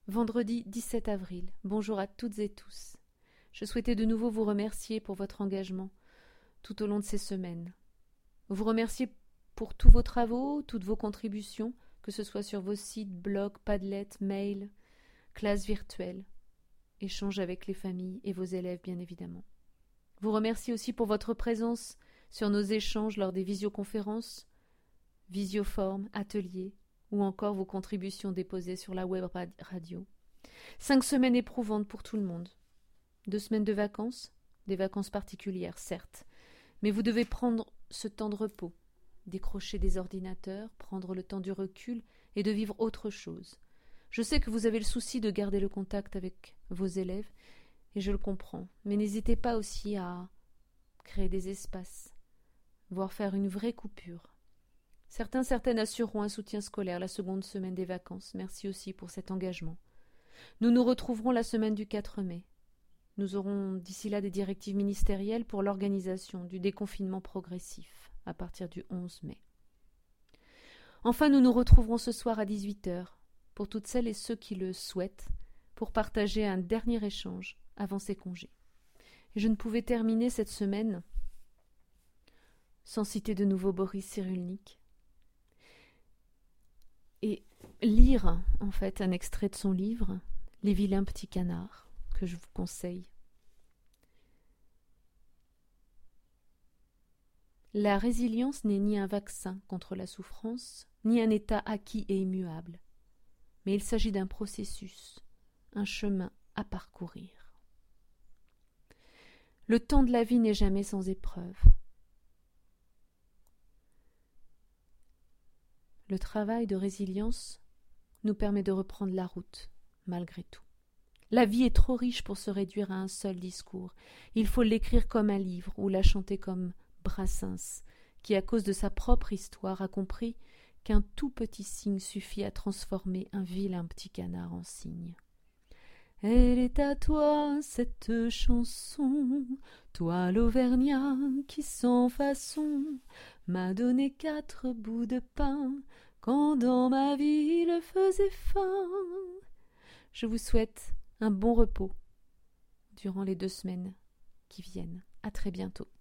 Vendredi 17 avril. Bonjour à toutes et tous. Je souhaitais de nouveau vous remercier pour votre engagement tout au long de ces semaines. Vous remercier pour tous vos travaux, toutes vos contributions, que ce soit sur vos sites, blogs, Padlet, mails, classes virtuelles, échanges avec les familles et vos élèves bien évidemment. Vous remercier aussi pour votre présence sur nos échanges lors des visioconférences, visioformes, ateliers, ou encore vos contributions déposées sur la web radio. 5 semaines éprouvantes pour tout le monde. 2 semaines de vacances, des vacances particulières, certes, mais vous devez prendre ce temps de repos, décrocher des ordinateurs, prendre le temps du recul et de vivre autre chose. Je sais que vous avez le souci de garder le contact avec vos élèves, et je le comprends, mais n'hésitez pas aussi à créer des espaces, voire faire une vraie coupure. Certaines assureront un soutien scolaire la seconde semaine des vacances. Merci aussi pour cet engagement. Nous nous retrouverons la semaine du 4 mai. Nous aurons d'ici là des directives ministérielles pour l'organisation du déconfinement progressif à partir du 11 mai. Enfin, nous nous retrouverons ce soir à 18h pour toutes celles et ceux qui le souhaitent pour partager un dernier échange avant ces congés. Et je ne pouvais terminer cette semaine sans citer de nouveau Boris Cyrulnik et lire en fait un extrait de son livre « Les vilains petits canards » que je vous conseille. La résilience n'est ni un vaccin contre la souffrance, ni un état acquis et immuable, mais il s'agit d'un processus, un chemin à parcourir. Le temps de la vie n'est jamais sans épreuve. Le travail de résilience nous permet de reprendre la route, malgré tout. La vie est trop riche pour se réduire à un seul discours. Il faut l'écrire comme un livre ou la chanter comme Brassens, qui, à cause de sa propre histoire, a compris qu'un tout petit signe suffit à transformer un vilain petit canard en cygne. Elle est à toi, cette chanson, toi l'Auvergnat qui sans façon m'a donné 4 bouts de pain quand dans ma vie il faisait faim. Je vous souhaite un bon repos durant les 2 semaines qui viennent. À très bientôt.